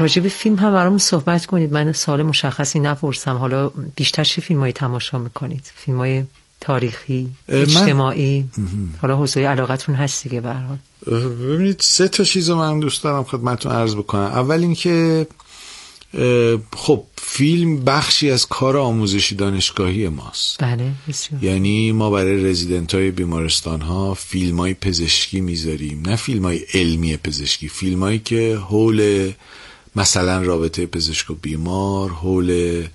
راجع به فیلم هم برامون صحبت کنید. من سوال مشخصی نپرسم. حالا بیشتر چه فیلمایی تماشا میکنید؟ فیلمای تاریخی، اجتماعی؟ حالا حوزه علاقتون هست دیگه به هر حال. ببینید 3 چیزو من دوست دارم خدمتتون عرض بکنم. اول اینکه خب فیلم بخشی از کار آموزشی دانشگاهی ماست. بله بسیار. یعنی ما برای رزیدنت‌های بیمارستان‌ها فیلمای پزشکی میذاریم، نه فیلمای علمی پزشکی، فیلمایی که حول مثلا رابطه پزشک و بیمار، حول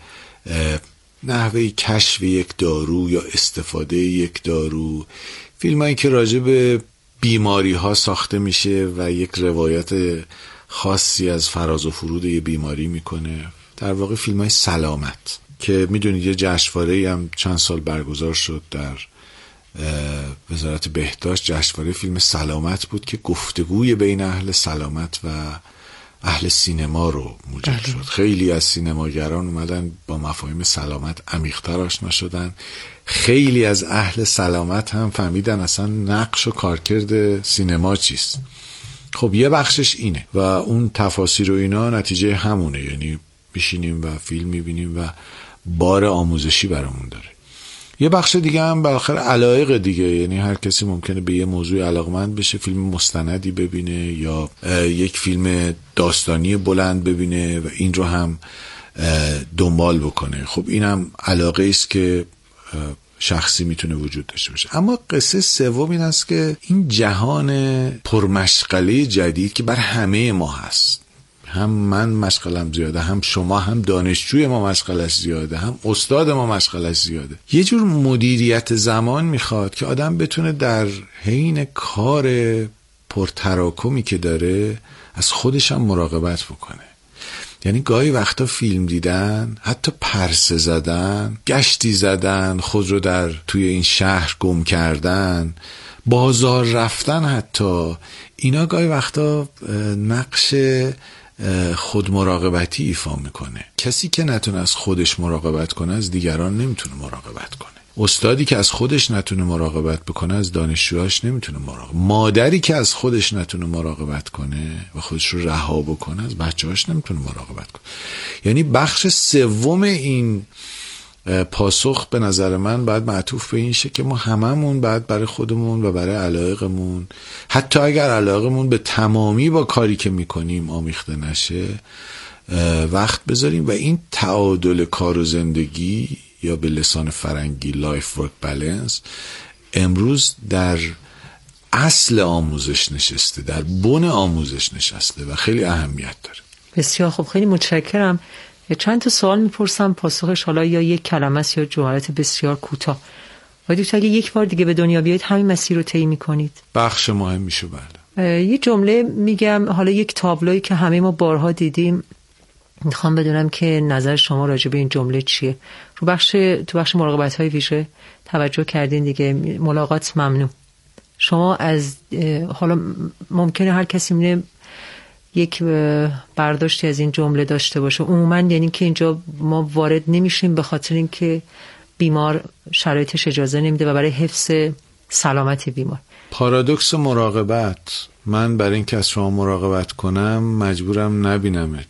نحوه کشف یک دارو یا استفاده یک دارو، فیلمایی که راجع به بیماری ها ساخته میشه و یک روایت خاصی از فراز و فرود یه بیماری میکنه. در واقع فیلمای سلامت که میدونید یه جشنواره‌ای هم چند سال برگزار شد در وزارت بهداشت، جشنواره فیلم سلامت بود که گفتگوی بین اهل سلامت و اهل سینما رو موجب شد. خیلی از سینماگران اومدن با مفاهیم سلامت عمیق‌تر آشنا شدن. خیلی از اهل سلامت هم فهمیدن اصلا نقش و کارکرد سینما چیست. خب یه بخشش اینه و اون تفاسیر و اینا نتیجه همونه، یعنی بشینیم و فیلم میبینیم و بار آموزشی برامون داره. یه بخش دیگه هم بالاخره علایق دیگه، یعنی هر کسی ممکنه به یه موضوع علاقمند بشه، فیلم مستندی ببینه یا یک فیلم داستانی بلند ببینه و این رو هم دنبال بکنه. خب اینم علاقه است که شخصی میتونه وجود داشته باشه. اما قصه سوم این است که این جهان پرمشغله جدید که بر همه ما هست، هم من مشغلم زیاده، هم شما، هم دانشجوی ما مشغلش زیاده، هم استاد ما مشغلش زیاده. یه جور مدیریت زمان میخواد که آدم بتونه در حین کار پرتراکمی که داره از خودش هم مراقبت بکنه. یعنی گاهی وقتا فیلم دیدن، حتی پرسه زدن، گشتی زدن، خود رو در توی این شهر گم کردن، بازار رفتن، حتی اینا گاهی وقتا نقش خود مراقبتی ایفا میکنه. کسی که نتونه از خودش مراقبت کنه از دیگران نمیتونه مراقبت کنه. استادی که از خودش نتونه مراقبت بکنه از دانشجوهاش نمیتونه مراقبت. مادری که از خودش نتونه مراقبت کنه و خودش رو رها بکنه از بچه‌هاش نمیتونه مراقبت کنه. یعنی بخش سوم این پاسخ به نظر من باید معطوف به این شه که ما هممون باید برای خودمون و برای علایقمون، حتی اگر علایقمون به تمامی با کاری که میکنیم آمیخته نشه، وقت بذاریم و این تعادل کار و زندگی یا به لسان فرنگی لایف ورک بالانس امروز در اصل آموزش نشسته، در بن آموزش نشسته و خیلی اهمیت داره. بسیار خوب، خیلی متشکرم. چند تا سوال میپرسم، پاسخش حالا یا یک کلمه است یا جملات بسیار کوتاه. ولی اگه یک بار دیگه به دنیا بیایید همین مسیر رو طی میکنید؟ بخش مهم میشه. بله. یه جمله میگم، حالا یک تابلویی که همه ما بارها دیدیم، میخوام بدونم که نظر شما راجع به این جمله چیه. تو بخش مراقبت‌های ویژه توجه کردین دیگه، ملاقات ممنوع. شما از حالا ممکنه هر کسی میونه یک برداشتی از این جمله داشته باشه. عموما یعنی که اینجا ما وارد نمیشیم به خاطر اینکه بیمار شرایطش اجازه نمیده و برای حفظ سلامت بیمار. پارادوکس مراقبت، من برای اینکه از شما مراقبت کنم مجبورم نبینمت.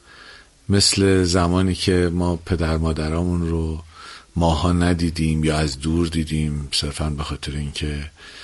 مثل زمانی که ما پدر مادرامون رو ماها ندیدیم یا از دور دیدیم صرفاً به خاطر اینکه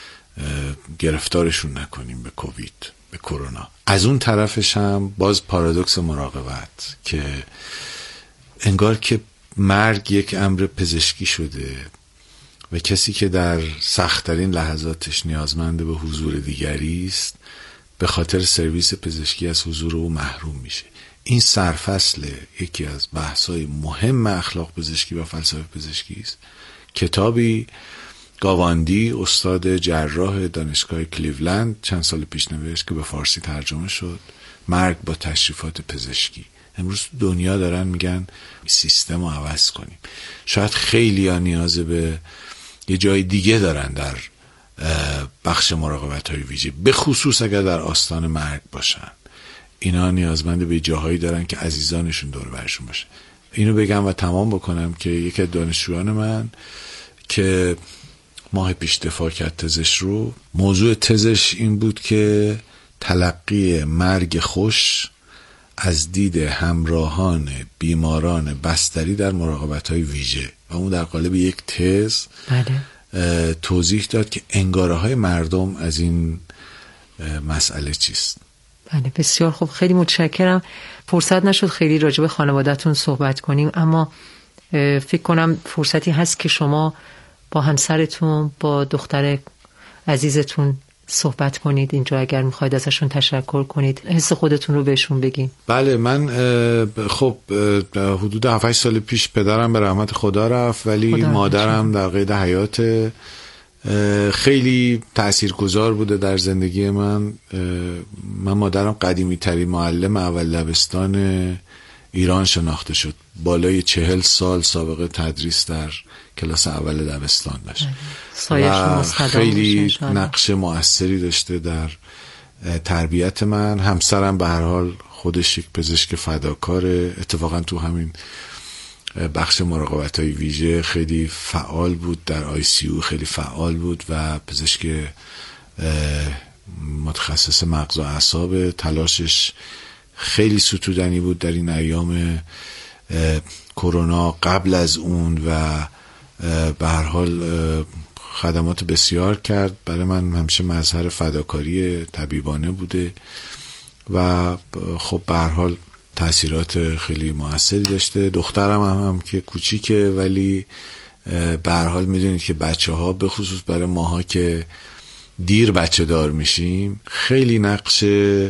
گرفتارشون نکنیم به کووید، به کرونا. از اون طرفش هم باز پارادوکس مراقبت که انگار که مرگ یک امر پزشکی شده و کسی که در سخت‌ترین لحظاتش نیازمند به حضور دیگری است به خاطر سرویس پزشکی از حضور او محروم میشه. این سرفصل یکی از بحث‌های مهم اخلاق پزشکی و فلسفه پزشکی است. کتابی گاواندی، استاد جراح دانشگاه کلیولند، چند سال پیش نوشت که به فارسی ترجمه شد، مرگ با تشریفات پزشکی. امروز دنیا دارن میگن سیستم رو عوض کنیم. شاید خیلی ها نیاز به یه جای دیگه دارن در بخش مراقبت‌های ویژه، به خصوص اگر در آستان مرگ باشن. اینا نیازمند به جاهایی دارن که عزیزانشون دور برشون باشه. اینو بگم و تمام بکنم که یکی از دانشجویان من که ماه پیش دفاع کرد تزش رو، موضوع تزش این بود که تلقی مرگ خوش از دید همراهان بیماران بستری در مراقبت‌های ویژه و اون در قالب یک تز توضیح داد که انگاره‌های مردم از این مسئله چیست. بله بسیار خوب، خیلی متشکرم. فرصت نشد خیلی راجع به خانواده‌تون صحبت کنیم، اما فکر کنم فرصتی هست که شما با همسرتون، با دختر عزیزتون صحبت کنید اینجا، اگر میخواید ازشون تشکر کنید، حس خودتون رو بهشون بگین. بله، من خب حدود 7-8 سال پیش پدرم به رحمت خدا رفت، ولی مادرم در قید حیات. خیلی تاثیرگذار بوده در زندگی من. مادرم قدیمی ترین معلم اول دبستان ایران شناخته شد، بالای 40 سال سابقه تدریس در کلاس اول دبستان داشت و خیلی نقش مؤثری داشته در تربیت من. همسرم به هر حال خودش یک پزشک فداکاره، اتفاقا تو همین بخش مراقبت‌های ویژه خیلی فعال بود، در ICU خیلی فعال بود و پزشک متخصص مغز و اعصاب. تلاشش خیلی ستودنی بود در این ایام کرونا، قبل از اون، و به هر حال خدمات بسیار کرد. برای من همیشه مظهر فداکاری طبیبانه بوده و خب به هر حال تأثیرات خیلی موثری داشته. دخترم هم که کوچیکه، ولی به هر حال میدونید که بچه‌ها به خصوص برای ماها که دیر بچه دار میشیم خیلی نقش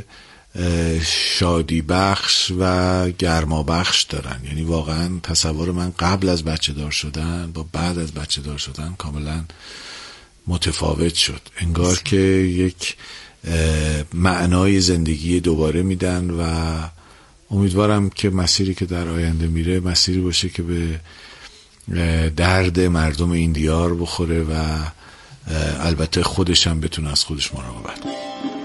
شادی بخش و گرما بخش دارن. یعنی واقعا تصور من قبل از بچه دار شدن با بعد از بچه دار شدن کاملا متفاوت شد. انگار که یک معنای زندگی دوباره میدن و امیدوارم که مسیری که در آینده میره مسیری باشه که به درد مردم این دیار بخوره و البته خودش هم بتونه از خودش مراقبت کنه.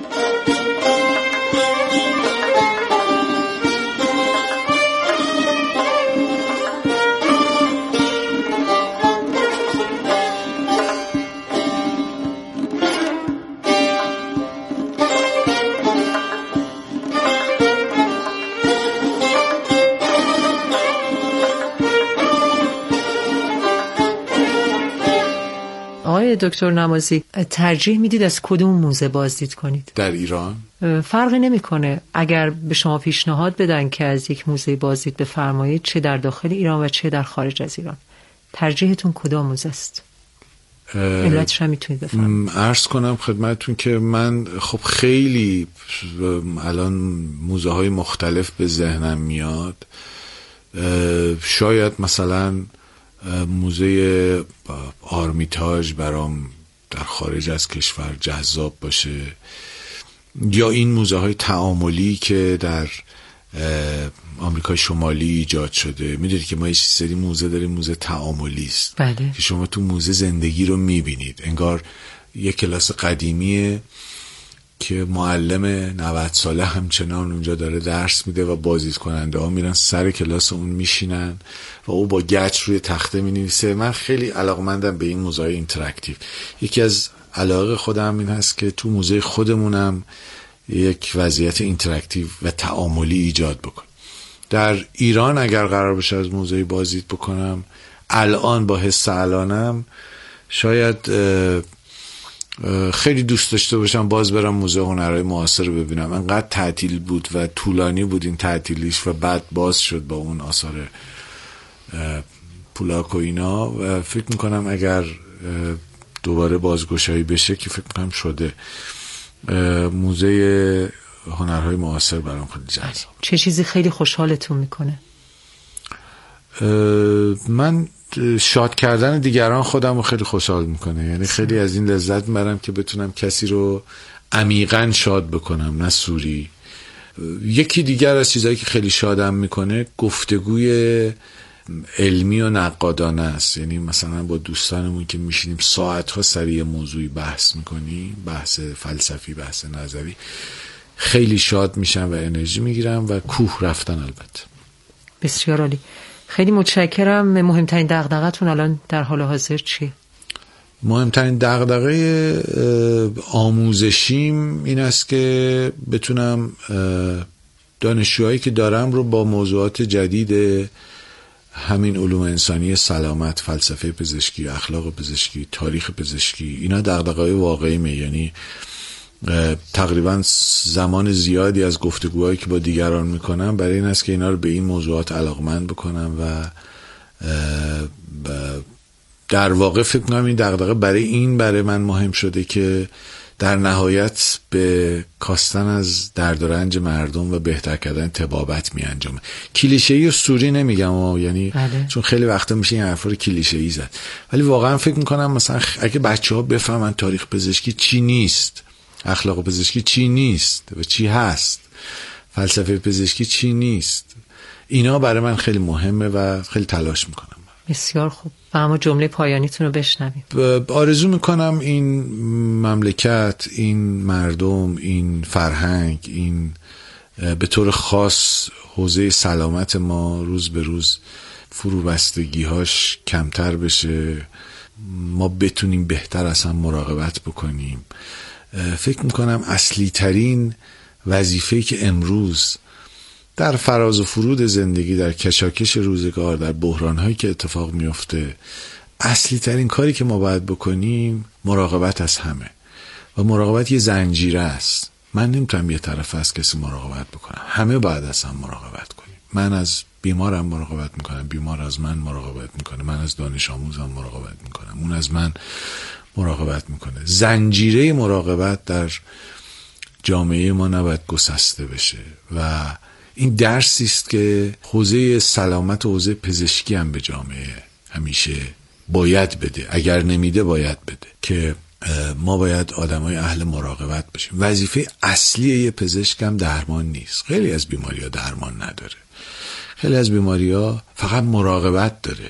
دکتر نمازی، ترجیح میدید از کدوم موزه بازدید کنید؟ در ایران فرقی نمیکنه. اگر به شما پیشنهاد بدن که از یک موزه بازدید بفرمایید، چه در داخل ایران و چه در خارج از ایران، ترجیحتون کدام موزه است؟ علتش هم میتونید بفرمایید. عرض کنم خدمتتون که من خب خیلی الان موزه های مختلف به ذهنم میاد. شاید مثلا موزه آرمیتاژ برام در خارج از کشور جذاب باشه، یا این موزه های تعاملی که در آمریکای شمالی ایجاد شده. میدونید که ما یه سری موزه داریم، موزه تعاملی است که شما تو موزه زندگی رو میبینید، انگار یه کلاس قدیمیه که معلم 90 ساله همچنان اونجا داره درس میده و بازدید کننده ها میرن سر کلاس اون میشینن و او با گچ روی تخته مینویسه. من خیلی علاقمندم به این موزه اینتراکتیو. یکی از علاقه خودم این هست که تو موزه خودمونم یک وضعیت اینتراکتیو و تعاملی ایجاد بکنم. در ایران اگر قرار بشه از موزه بازدید بکنم، الان با حس الانم شاید خیلی دوست داشته باشم باز برم موزه هنرهای معاصر رو ببینم. انقدر تعطیل بود و طولانی بود این تعطیلیش و بعد باز شد با اون آثار پولاک و اینا، و فکر میکنم اگر دوباره بازگشایی بشه که فکر میکنم شده، موزه هنرهای معاصر برام خیلی جذاب. چه چیزی خیلی خوشحالتون میکنه؟ من شاد کردن دیگران خودم رو خیلی خوشحال میکنه. یعنی خیلی از این لذت میبرم که بتونم کسی رو عمیقاً شاد بکنم، نه سوری. یکی دیگر از چیزایی که خیلی شادم میکنه گفتگوی علمی و نقادانه است. یعنی مثلا با دوستانمون که میشینیم ساعتها سر یه موضوعی بحث میکنیم، بحث فلسفی، بحث نظری، خیلی شاد میشم و انرژی میگیرم و کوه رفتن. البته بسیار عالی، خیلی متشکرم. مهمترین دغدغه‌تون الان در حال حاضر چیه؟ مهمترین دغدغه آموزشیم این است که بتونم دانشجوهایی که دارم رو با موضوعات جدید همین علوم انسانی، سلامت، فلسفه پزشکی، اخلاق پزشکی، تاریخ پزشکی، اینا دغدغه‌های واقعیمه. یعنی تقریبا زمان زیادی از گفتگوهایی که با دیگران میکنم برای این است که اینا رو به این موضوعات علاقمند بکنم و در واقع فکر کنم این دغدغه برای من مهم شده که در نهایت به کاستن از درد و رنج مردم و بهتر کردن طبابت می انجامه. کلیشه‌ای و سوری نمیگم یعنی چون خیلی وقتا میشه این حرفا رو کلیشه‌ای زد، ولی واقعا فکر میکنم مثلا اگه بچه‌ها بفهمن تاریخ پزشکی چی نیست، اخلاق پزشکی چی نیست و چی هست، فلسفه پزشکی چی نیست، اینا برای من خیلی مهمه و خیلی تلاش میکنم. بسیار خوب. و اما جمله پایانیتون رو بشنویم. آرزو میکنم این مملکت، این مردم، این فرهنگ، این به طور خاص حوزه سلامت ما روز به روز فروبستگی‌هاش کمتر بشه، ما بتونیم بهتر از هم مراقبت بکنیم. فکر میکنم اصلی ترین وظیفه‌ای که امروز در فراز و فرود زندگی، در کشاکش روزگار، در بحران‌هایی که اتفاق میفته، اصلی ترین کاری که ما باید بکنیم مراقبت از همه و مراقبت یه زنجیره است. من نمیتونم یه طرف از کسی مراقبت بکنم، همه باید از هم مراقبت کنیم. من از بیمارم مراقبت میکنم، بیمار از من مراقبت میکنه، من از دانش آموزم مراقبت میکنم، اون از من مراقبت میکنه. زنجیره مراقبت در جامعه ما نباید گسسته بشه و این درسی است که حوزه سلامت و حوزه پزشکی هم به جامعه همیشه باید بده، اگر نمیده باید بده، که ما باید آدمای اهل مراقبت باشیم. وظیفه اصلی یه پزشک هم درمان نیست. خیلی از بیماری‌ها درمان نداره، خیلی از بیماری‌ها فقط مراقبت داره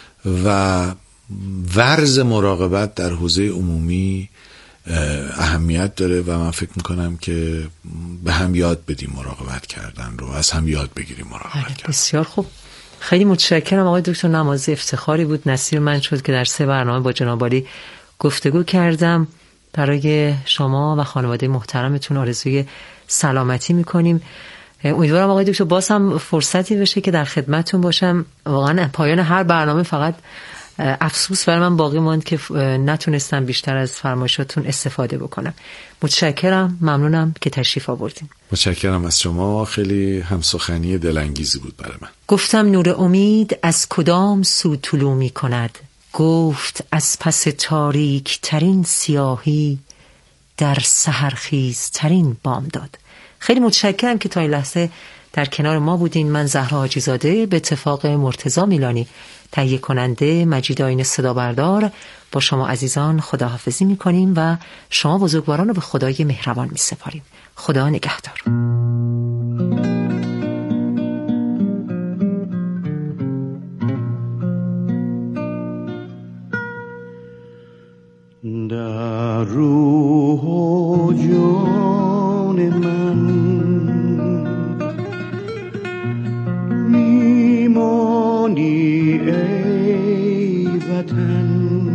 و ورز مراقبت در حوزه عمومی اهمیت داره و من فکر میکنم که به هم یاد بدیم مراقبت کردن رو، از هم یاد بگیریم مراقبت کردن. بسیار خوب. خیلی متشکرم آقای دکتر نمازی. افتخاری بود، نصیب من شد که در 3 برنامه با جناب عالی گفتگو کردم. برای شما و خانواده محترمتون آرزوی سلامتی میکنیم. امیدوارم آقای دکتر باز هم فرصتی بشه که در خدمتتون باشم. واقعا پایان هر برنامه فقط افسوس برای من باقی ماند که نتونستم بیشتر از فرمایشاتون استفاده بکنم. متشکرم، ممنونم که تشریف آوردین. متشکرم از شما، خیلی همسخنی دلانگیزی بود برای من. گفتم نور امید از کدام سو طلوع می کند، گفت از پس تاریک ترین سیاهی در سحرخیز ترین بامداد. خیلی متشکرم که تا این لحظه در کنار ما بودین. من زهرا حاجی زاده به اتفاق مرتضی میلانی تهیه کننده، مجید آیین صدا بردار، با شما عزیزان خداحافظی میکنیم و شما بزرگواران رو به خدای مهربان میسپاریم. خدا نگهدار. در روح و جان من میمانی ای وطن،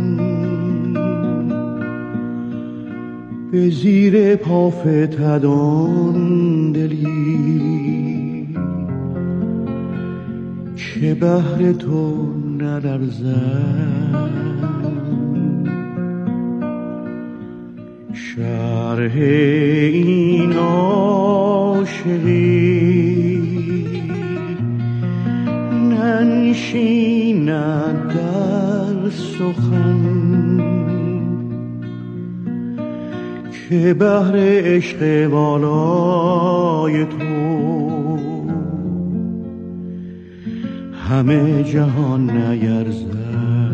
به زیر پافتدان دلی که بهر تو نلرزد. شرح این عاشقی ننشیند در سخن، که بهر عشق والای تو همه جهان نیرزد.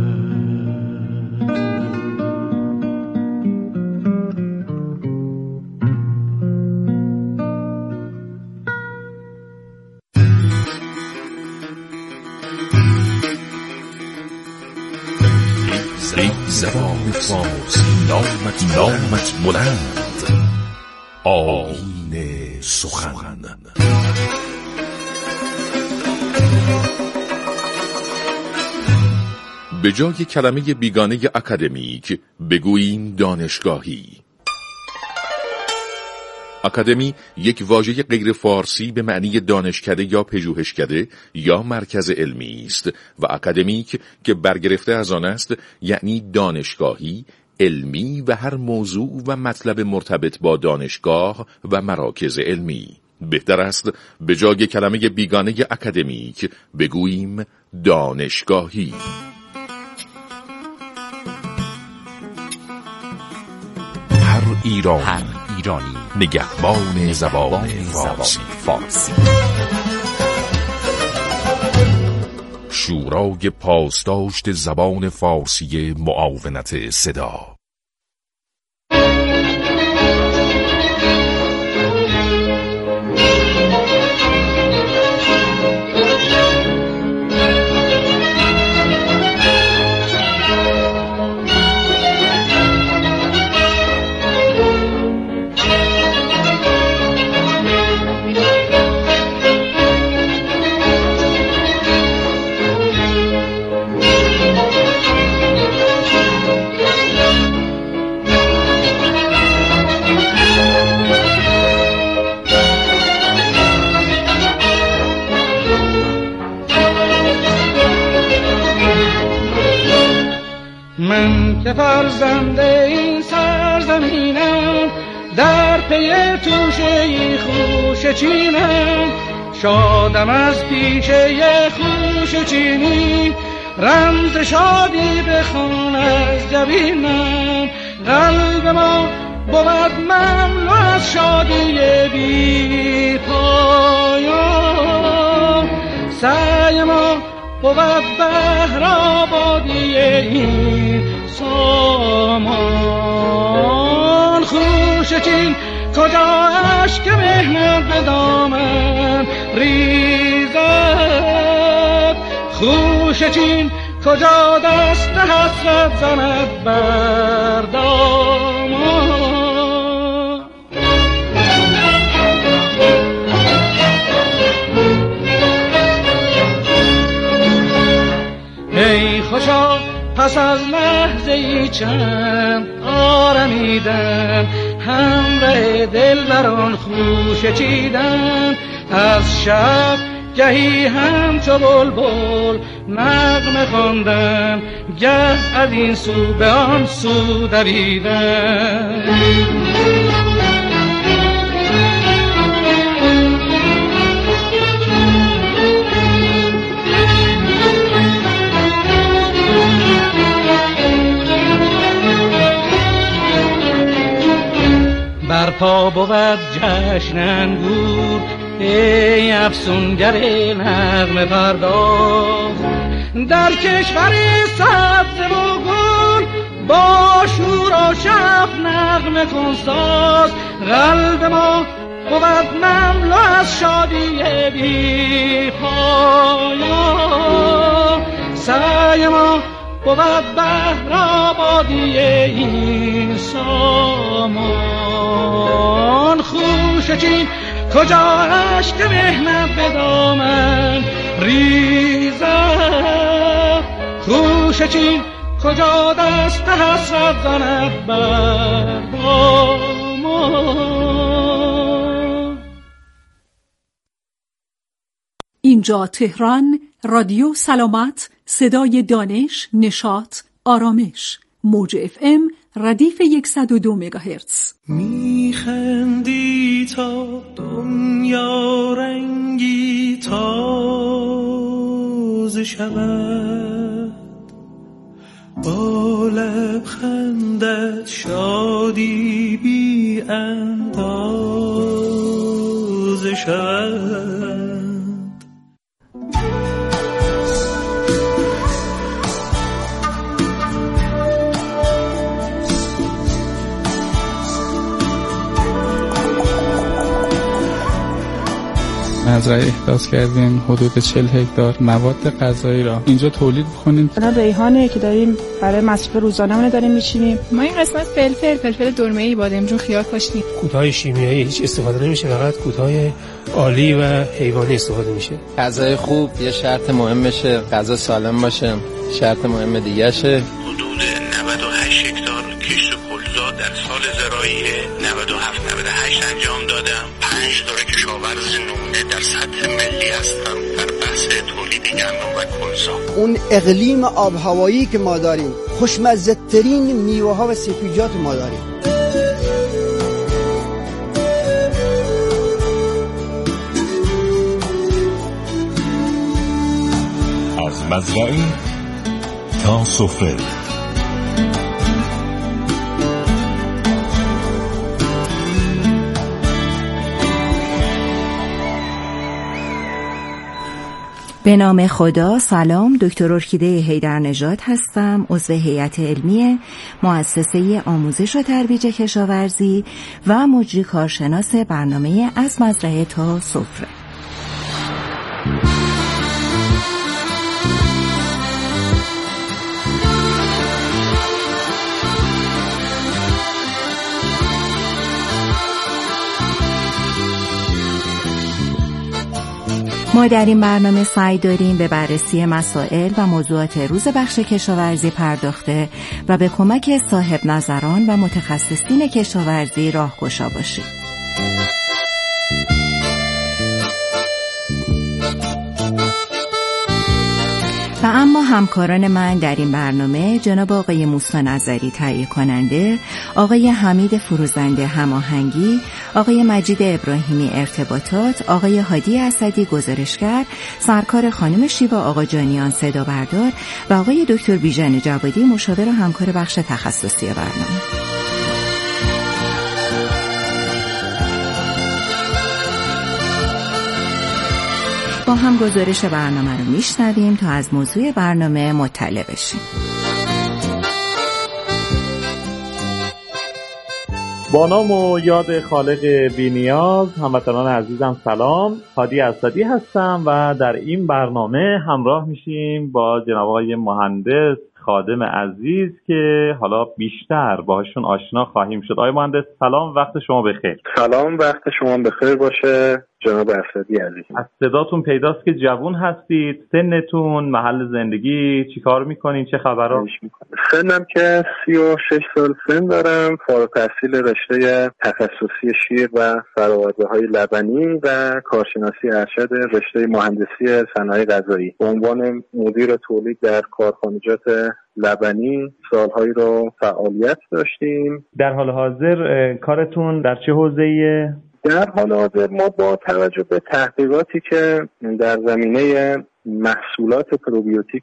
زبان فارسی نامت بلند، آیین سخن. به جای کلمه بیگانه اکادمیک بگوییم دانشگاهی. آکادمی یک واژه غیر فارسی به معنی دانشکده یا پژوهشکده یا مرکز علمی است و اکادمیک که برگرفته از آن است یعنی دانشگاهی، علمی و هر موضوع و مطلب مرتبط با دانشگاه و مراکز علمی. بهتر است به جای کلمه بیگانه اکادمیک بگوییم دانشگاهی. هر ایرانی نگهبان زبان فارسی. شورای پاسداشت زبان فارسی معاونت صدا. من که فرزند این سرزمینم، در پی توشه خوش چینم، شادم از پیشه خوش چینی، رمز شادی بخوان از جبینم. قلب ما بود مملو از شادی بی پایان، سعی ما بود بهر آبادی این سامان. خوش چین کجا اشک مهنت به دامن ریزد، خوش چین کجا دست حسرت زند بر دامان. ای خوشا پس از لحظه ای چند آرمیدن، همراه دلبران خوش چیدن، از شب گهی همچو بلبل نغمه خواندن، گه از این سو به آن سو دویدن. برپا بود جشن انگور، ای افسونگر نغمه پرداز، در کشور سبز و گل با شور و شف نغمه کن ساز. قلب ما بود مملو از شادی بی پایان، سعی ما بود بهر آبادی این سامان. خوش چین کجا اشک مهنت به دامن ریزد، خوش چین کجا دست حسرت زند بر دامان. اینجا تهران، رادیو سلامت، صدای دانش، نشاط، آرامش، موج FM ردیف 102 مگاهرتز. میخندی تا دنیا رنگی تازه شود، با لبخندت شادی بی اندازه شود. مزرعه احداث کردیم حدود 40 هکتار مواد غذایی را اینجا تولید کنیم. اینا ریحانه که داریم برای مصرف روزانه‌مون داریم می‌چینیم. ما این قسمت فلفل دلمه‌ای بادمجون خیار کاشتیم. کودهای شیمیایی هیچ استفاده نمیشه، فقط کودهای آلی و حیوانی استفاده میشه. غذای خوب یه شرط مهمشه، غذا سالم باشه شرط مهم دیگه شه. حدود 98 هکتار کشت کلوزا تجهیزات در سال زراعی 97-98 انجام دادم. 5 دوره کشاورز نمونه در سطح ملی هستم در بحث تولید گندم و کلزا. اون اقلیم آب هوایی که ما داریم، خوشمزه ترین میوه ها و سبزیجات ما داریم. از مزرعه تا سفره. به نام خدا. سلام، دکتر ارکیده حیدرنژاد هستم، عضو هیئت علمی مؤسسه آموزش و ترویج کشاورزی و مجری کارشناس برنامه از مزرعه تا سفره. ما در این برنامه سعی داریم به بررسی مسائل و موضوعات روز بخش کشاورزی پرداخته و به کمک صاحب نظران و متخصصین کشاورزی راهگشا باشیم. و اما همکاران من در این برنامه جناب آقای موسی نظری تهیه کننده، آقای حمید فروزنده هماهنگی، آقای مجید ابراهیمی ارتباطات، آقای هادی اسدی گزارشگر، سرکار خانم شیوا آقا جانیان صدا بردار و آقای دکتر بیژن جوادی مشاور و همکار بخش تخصصی برنامه. با هم گزارش برنامه رو میشنویم تا از موضوع برنامه مطلع بشیم. با نام و یاد خالق بی‌نیاز، هموطنان عزیزم سلام. هادی اسدی هستم و در این برنامه همراه میشیم با جناب آقای مهندس خادم عزیز که حالا بیشتر باهاشون آشنا خواهیم شد. آقای مهندس سلام، وقت شما بخیر. سلام، وقت شما بخیر باشه جناب اسدی عزیز. از صداتون پیداست که جوان هستید. سنتون، محل زندگی، چیکار میکنین، چه خبرها؟ سنم که 36 سال سن دارم، فارغ التحصیل رشته تخصصی شیر و فرآورده‌های لبنی و کارشناسی ارشد رشته مهندسی صنایع غذایی. به عنوان مدیر تولید در کارخانجات لبنی سالهایی رو فعالیت داشتیم. در حال حاضر کارتون در چه حوزه‌ایه؟ در حال حاضر ما با توجه به تحقیقاتی که در زمینه محصولات پروبیوتیک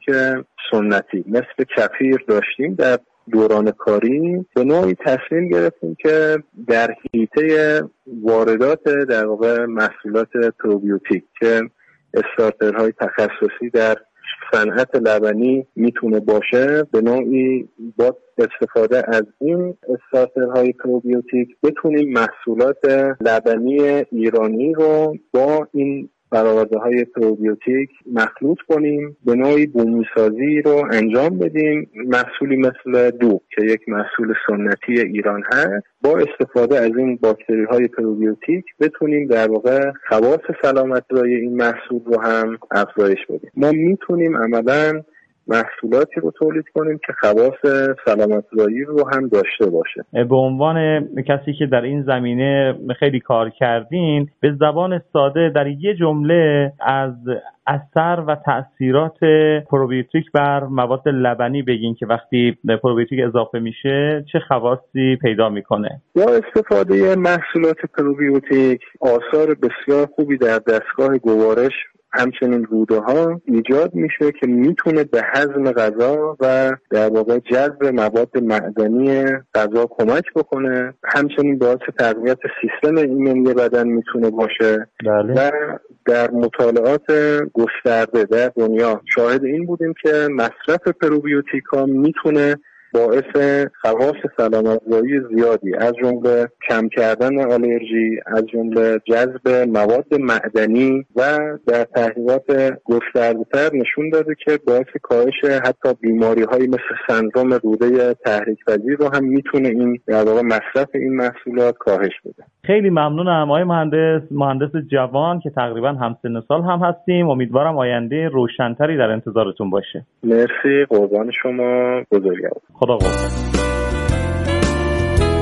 سنتی مثل کفیر داشتیم در دوران کاری، به نوعی تصمیم گرفتیم که در حیطه واردات در واقع محصولات پروبیوتیک که استارترهای تخصصی در صنعت لبنی میتونه باشه، به نوعی با استفاده از این استارترهای پروبیوتیک بتونیم محصولات لبنی ایرانی رو با این برآورده‌های پروبیوتیک مخلوط کنیم، به نوعی بومی‌سازی رو انجام بدیم. محصولی مثل دوغ که یک محصول سنتی ایران هست، با استفاده از این باکتری‌های پروبیوتیک بتونیم در واقع خواص سلامت‌زایی این محصول رو هم افزایش بدیم. ما میتونیم عملاً محصولاتی رو تولید کنیم که خواص سلامت‌زایی رو هم داشته باشه. به عنوان کسی که در این زمینه خیلی کار کردین، به زبان ساده در یه جمله از اثر و تأثیرات پروبیوتیک بر مواد لبنی بگین که وقتی پروبیوتیک اضافه میشه چه خواصی پیدا میکنه. با استفاده محصولات پروبیوتیک آثار بسیار خوبی در دستگاه گوارش همچنین روده ها ایجاد میشه که میتونه به هضم غذا و در واقع جذب مواد معدنی غذا کمک بکنه. همچنین باعث تقویت سیستم ایمنی بدن میتونه باشه. بله. و در مطالعات گسترده در دنیا شاهد این بودیم که مصرف پروبیوتیک ها میتونه باعث خواص سلامت‌زایی زیادی از جمله کم کردن آلرژی، از جمله جذب مواد معدنی و در تحقیقات گسترده‌تر نشون داده که باعث کاهش حتی بیماری‌هایی مثل سندرم روده تحریک‌پذیر رو هم میتونه این در واقع مصرف این محصولات کاهش بده. خیلی ممنونم آقای مهندس جوان که تقریبا همسن و سال هم هستیم. امیدوارم آینده روشن‌تری در انتظارتون باشه. مرسی، قربان شما، بزرگوار. خدا قربان.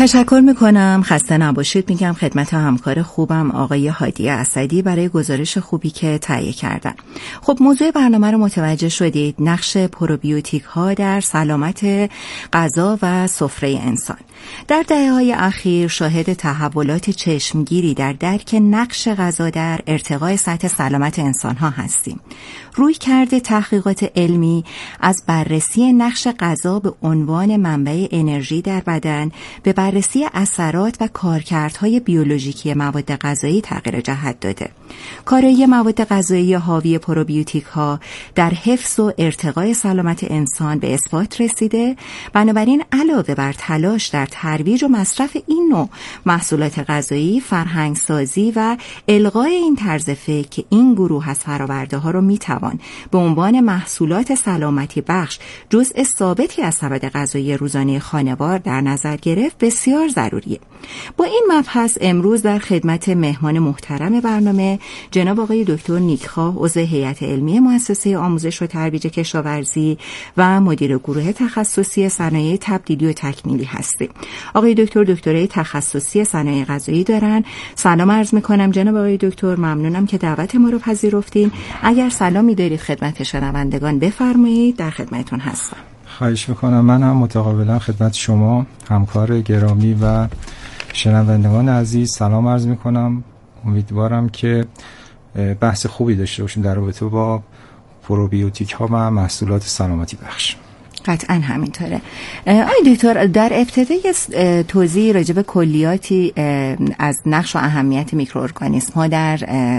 تشکر میکنم، خسته نباشید میگم خدمت همکار خوبم آقای هادی اسدی برای گزارش خوبی که تهیه کردن. خب موضوع برنامه رو متوجه شدید، نقش پروبیوتیک ها در سلامت غذا و سفره انسان. در دهه‌های اخیر شاهد تحولات چشمگیری در درک نقش غذا در ارتقای سطح سلامت انسان ها هستیم. رویکرد تحقیقات علمی از بررسی نقش غذا به عنوان منبع انرژی در بدن به بررسی اثرات و کارکردهای بیولوژیکی مواد غذایی تغییر جهت داده. کارایی مواد غذایی حاوی پروبیوتیک ها در حفظ و ارتقای سلامت انسان به اثبات رسیده. بنابراین علاوه بر تلاش در ترویج و مصرف این نوع محصولات غذایی، فرهنگ سازی و الغای این طرز فکر که این گروه از فرآورده‌ها رو میتوان به عنوان محصولات سلامتی بخش جزء ثابتی از سبد غذایی روزانه خانوار در نظر گرفت بسیار ضروریه. با این مبحث امروز در خدمت مهمان محترم برنامه جناب آقای دکتر نیکخواه، عضو هیئت علمی مؤسسه آموزش و ترویج کشاورزی و مدیر گروه تخصصی صنایع تبدیلی و تکمیلی هستیم. آقای دکتر دکترای تخصصی صنایع غذایی دارن. سلام عرض میکنم جناب آقای دکتر، ممنونم که دعوت ما رو پذیرفتین. اگر سلامی دارید خدمت شنوندگان بفرمایید، در خدمتتون هستم. خواهش میکنم. من هم متقابلا خدمت شما همکار گرامی و شنوندگان عزیز سلام عرض میکنم. امیدوارم که بحث خوبی داشته باشیم در رابطه با پروبیوتیک ها و محصولات سلامتی بخش. قطعا همینطوره. آقای دکتر در ابتدای توضیح راجع به کلیاتی از نقش و اهمیت میکروارگانیسم ها در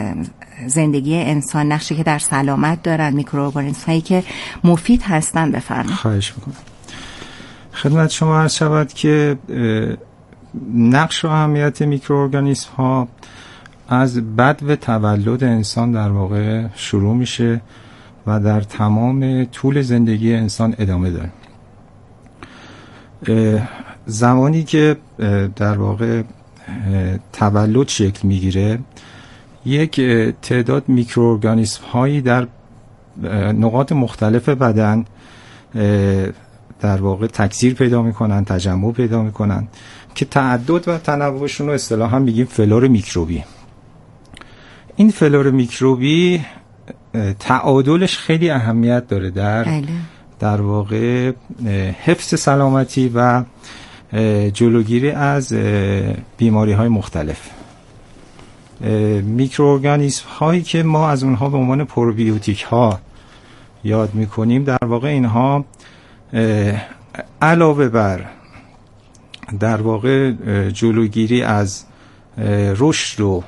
زندگی انسان، نقشی که در سلامت دارن، میکروارگانیسم هایی که مفید هستن بفرمایید. خواهش میکنم. خدمت شما عرض شود که نقش و اهمیت میکروارگانیسم ها از بدو تولد انسان در واقع شروع میشه و در تمام طول زندگی انسان ادامه داره. زمانی که در واقع تولد شکل میگیره، یک تعداد میکروارگانیسم هایی در نقاط مختلف بدن در واقع تکثیر پیدا میکنن، تجمع پیدا میکنن که تعدد و تنوعشون رو اصطلاحاً میگیم فلور میکروبی. این فلور میکروبی تعادلش خیلی اهمیت داره در واقع حفظ سلامتی و جلوگیری از بیماری های مختلف. میکروارگانیسم هایی که ما از اونها به عنوان پروبیوتیک ها یاد میکنیم، در واقع اینها علاوه بر در واقع جلوگیری از رشد و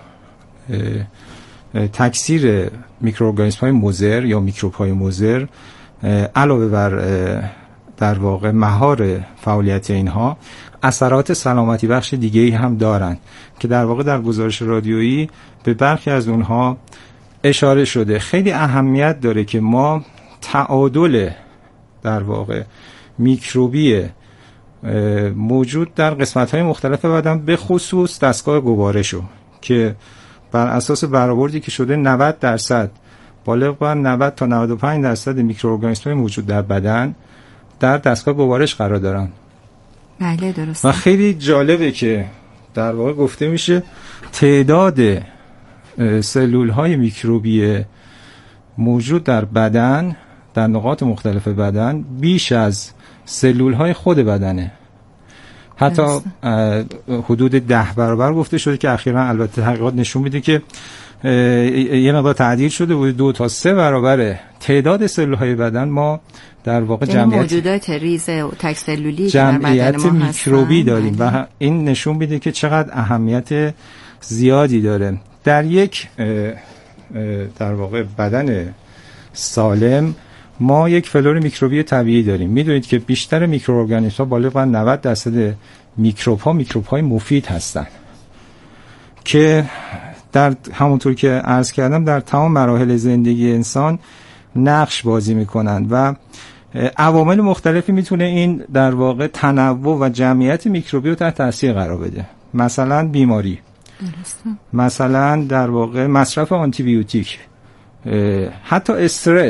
تکثیر میکروارگانیسم های مضر یا میکروب های مضر، علاوه بر در واقع مهار فعالیت اینها، اثرات سلامتی بخش دیگه‌ای هم دارند که در واقع در گزارش رادیویی به برخی از اونها اشاره شده. خیلی اهمیت داره که ما تعادل در واقع میکروبی موجود در قسمت‌های مختلف بدن، به خصوص دستگاه گوارشو که بر اساس برآوردی که شده 90% بالغ بر 90 تا 95% میکروارگانیسم‌های موجود در بدن در دستگاه گوارش قرار دارن. بله درسته. و خیلی جالبه که در واقع گفته میشه تعداد سلول‌های میکروبی موجود در بدن در نقاط مختلف بدن بیش از سلول‌های خود بدنه. حتی حدود 10 برابر گفته شده که اخیراً البته تحقیقات نشون میده که یه مقدار تعدیل شده بود، 2 تا 3 برابر تعداد سلول‌های بدن ما در واقع جمعیت موجودات ریز و تک سلولی جمعیت میکروبی داریم و این نشون میده که چقدر اهمیت زیادی داره. در یک در واقع بدن سالم ما یک فلور میکروبی طبیعی داریم. میدونید که بیشتر میکروارگانیسم‌ها بالغ بر 90% میکروب‌های مفید هستند که در همونطور که عرض کردم در تمام مراحل زندگی انسان نقش بازی میکنن و عوامل مختلفی میتونه این در واقع تنوع و جمعیت میکروبی رو تحت تاثیر قرار بده. مثلا بیماری، مثلا در واقع مصرف آنتی بیوتیک، حتی استرس